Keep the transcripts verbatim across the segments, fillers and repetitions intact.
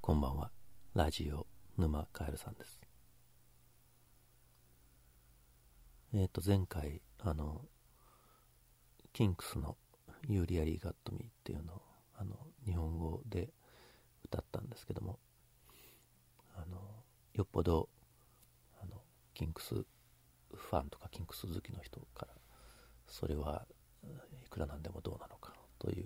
こんばんは。ラジオ沼カエルさんです。えっ、と前回あのキンクスの You Really Got Me っていうのをあの日本語で歌ったんですけども、あのよっぽどあのキンクスファンとかキンクス好きの人からそれはいくらなんでもどうなのかという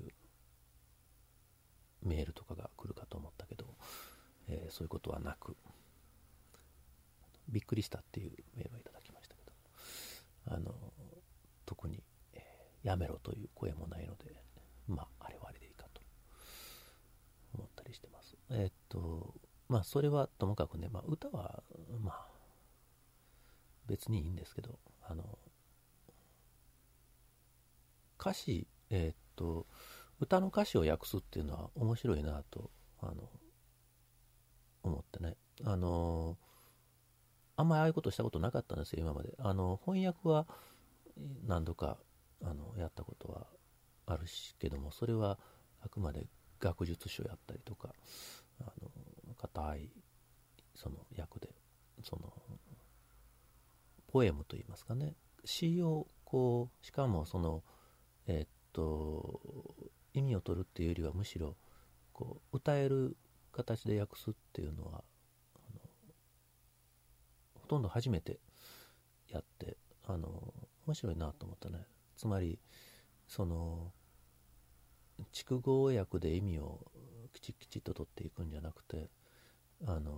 メールとかが来るかと思ったけど、えーそういうことはなく、びっくりしたっていうメールをいただきましたけど、あの特に、えーやめろという声もないので、まああれはあれでいいかと思ったりしてます。えーっとまあそれはともかくね、まあ、歌はまあ別にいいんですけど、あの歌詞、えーっと歌の歌詞を訳すっていうのは面白いなとあの思ってね、あのあんまりああいうことしたことなかったんですよ今まで。あの翻訳は何度かあのやったことはあるしけども、それはあくまで学術書やったりとか、あの硬いその訳で、そのポエムといいますかね、詩をこう、しかもそのえーっと意味を取るっていうよりはむしろこう歌える形で訳すっていうのはあのほとんど初めてやって、あの面白いなと思ったね。つまりその筑後訳で意味をきちきちっと取っていくんじゃなくて、あの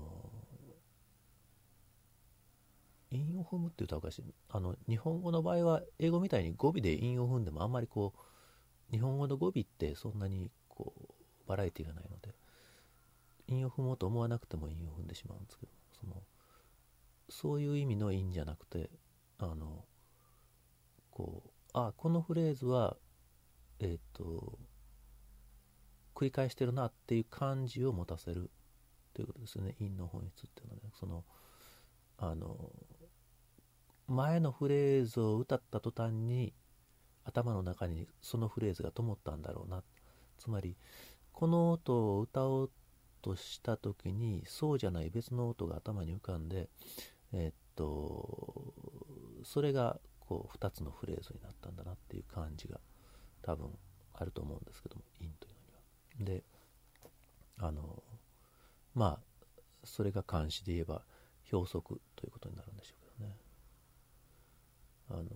韻を踏むって言うとおかしい、あの日本語の場合は英語みたいに語尾で韻を踏んでもあんまりこう日本語の語尾ってそんなにこうバラエティがないので、韻を踏もうと思わなくても韻を踏んでしまうんですけど、そのそういう意味の韻じゃなくて、あのこうあこのフレーズはえっ、と繰り返してるなっていう感じを持たせるということですよね、韻の本質っていうのはね。そのあの前のフレーズを歌った途端に頭の中にそのフレーズが灯ったんだろうな、つまりこの音を歌おうとした時にそうじゃない別の音が頭に浮かんで、えーっとそれがこうふたつのフレーズになったんだなっていう感じが多分あると思うんですけども、韻というのには。であのまあそれが漢詩で言えば表則ということになるんでしょうけどね。あの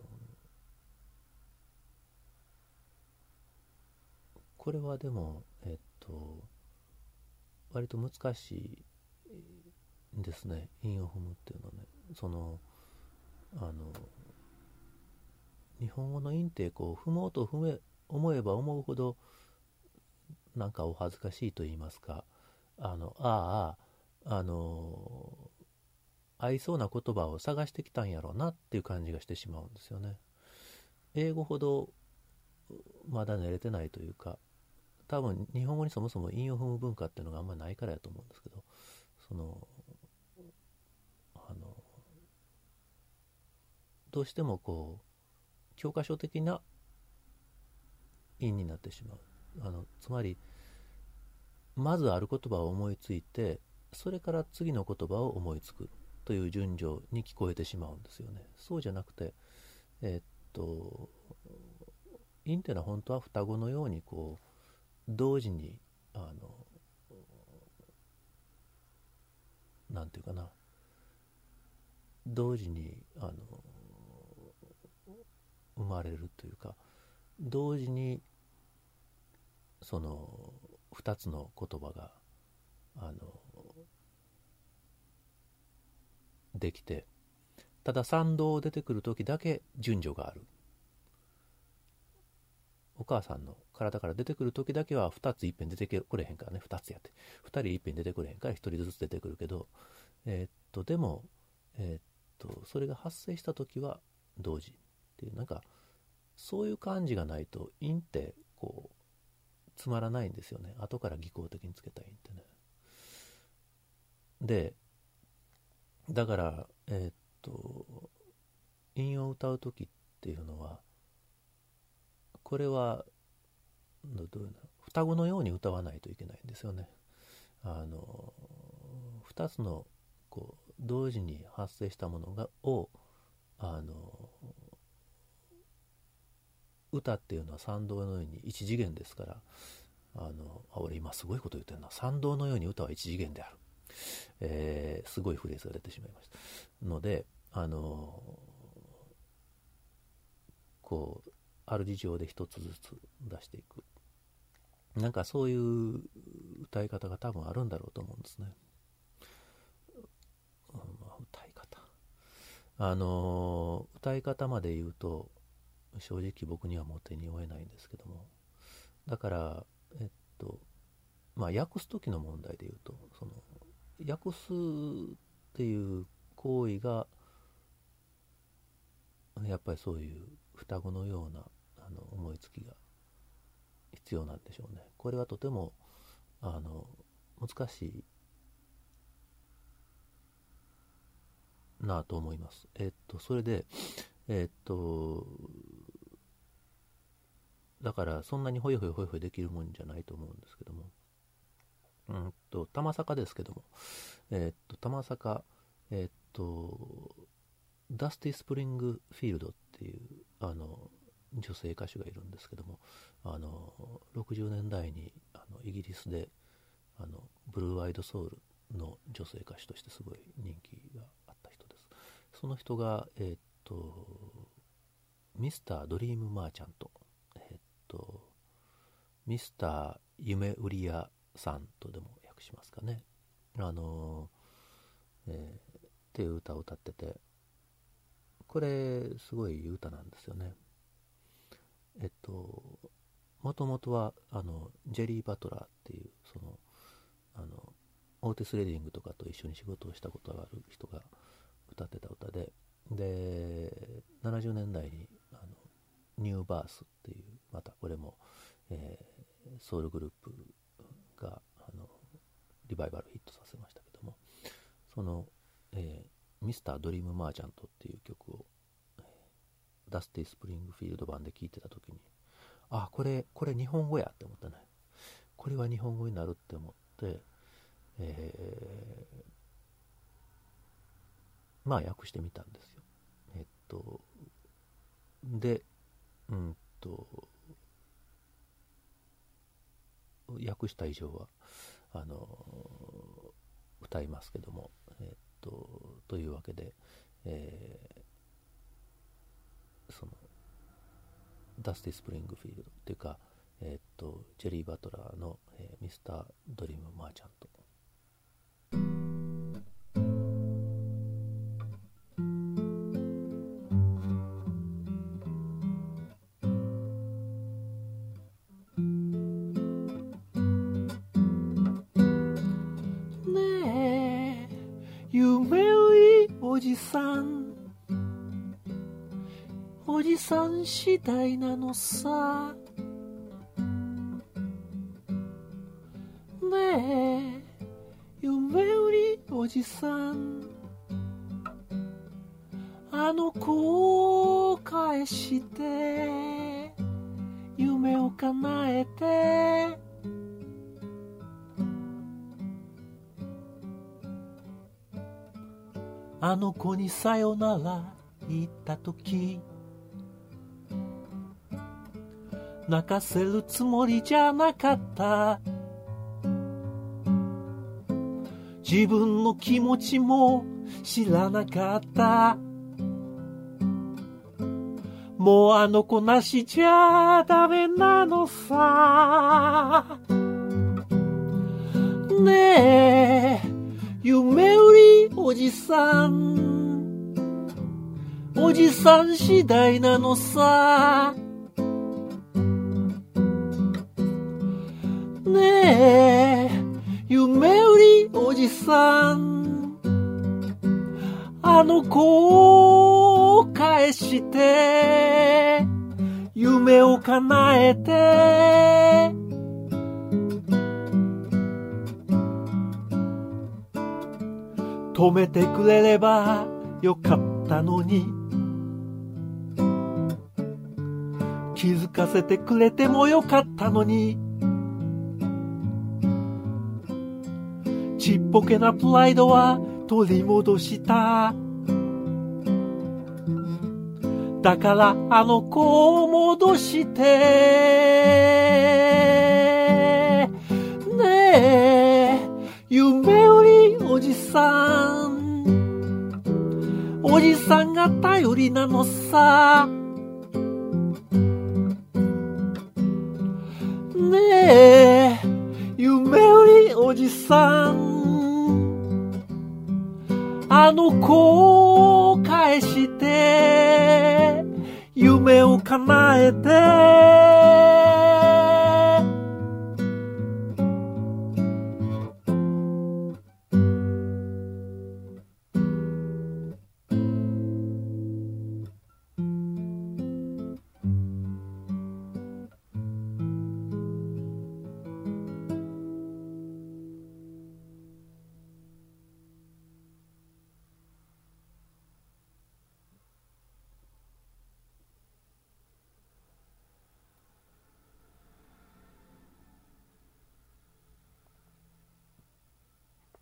これはでもえっと割と難しいんですね、韻を踏むっていうのはね。そのあの日本語の韻ってこう踏もうと踏め思えば思うほどなんかお恥ずかしいと言いますか、あのあああの合いそうな言葉を探してきたんやろうなっていう感じがしてしまうんですよね。英語ほどまだ慣れてないというか、多分日本語にそもそも韻を踏む文化っていうのがあんまりないからやと思うんですけど、そのあのどうしてもこう教科書的な韻になってしまう。あのつまりまずある言葉を思いついて、それから次の言葉を思いつくという順序に聞こえてしまうんですよね。そうじゃなくて、えーっと韻っていうのは本当は双子のようにこう同時にあのなんていうかな、同時にあの生まれるというか、同時にそのふたつの言葉があのできて、ただ賛同出てくる時だけ順序がある。お母さんの体から出てくる時だけはふたついっぺん出てくれへんからね、ふたつやってふたりいっぺん出てくれへんからひとりずつ出てくるけど、えーっとでもえーっとそれが発生した時は同時っていう、なんかそういう感じがないと韻ってこうつまらないんですよね、後から技巧的につけた韻ってね。でだからえーっと韻を歌う時っていうのは、これはどういうの双子のように歌わないといけないんですよね。 あのふたつのこう同時に発生したものがをあの歌っていうのは賛同のように一次元ですから、あのあ俺今すごいこと言ってるな。賛同のように歌は一次元である、えー、すごいフレーズが出てしまいましたので、あのこうある事情で一つずつ出していく、なんかそういう歌い方が多分あるんだろうと思うんですね。うん、歌い方あの歌い方まで言うと正直僕にはもう手に負えないんですけども、だからえっとまあ訳す時の問題で言うと、その訳すっていう行為がやっぱりそういう双子のようなあの思いつきが必要なんでしょうね。これはとてもあの難しいなと思います。えっとそれでえっとだからそんなにホイホイホイホイできるもんじゃないと思うんですけども、うんと玉坂ですけども、えっと玉坂えっとダスティ・スプリングフィールドっていうあの女性歌手がいるんですけども、あのろくじゅうねんだいにあのイギリスであのブルーアイドソウルの女性歌手としてすごい人気があった人です。その人がえっとミスタードリームマーチャント、えっとミスター夢売り屋さんとでも訳しますかね、あの、えー、っていう歌を歌ってて、これすごい歌なんですよね。えっともともとはあのジェリー・バトラーっていうそのあのオーティス・レディングとかと一緒に仕事をしたことがある人が歌ってた歌で、でななじゅうねんだいにあのニューバースっていうまたこれも、えー、ソウルグループがあのリバイバルヒットさせましたけども、その、えー、ミスタードリームマーチャントっていう曲を、えー、ダスティ・スプリングフィールド版で聴いてた時に、あこれこれ日本語やって思ったね。これは日本語になるって思って、えー、まあ訳してみたんですよ。えっとでうんと訳した以上はあの歌いますけども、えっとというわけで、えー、そのダスティ・スプリングフィールドっていうか、えっとジェリー・バトラーの、えー、ミスター・ドリーム・マーチャント。ねえ夢売りおじさん、おじさん次第なのさ。ねえ夢売りおじさん、あの子を返して夢を叶えて、あの子にさよなら言ったとき、泣かせるつもりじゃなかった。自分の気持ちも知らなかった。もうあの子なしじゃダメなのさ。ねえ夢売りおじさん、おじさん次第なのさ。ねえ夢売りおじさん、あの子を返して夢を叶えて、止めてくれればよかったのに、気づかせてくれてもよかったのに、 ちっぽけなプライドは取り戻した。だからあの子を戻してねえ、夢売りおじさん、おじさんが頼りなのさ。ねえ、夢売りおじさん、あの子を返して夢を叶えて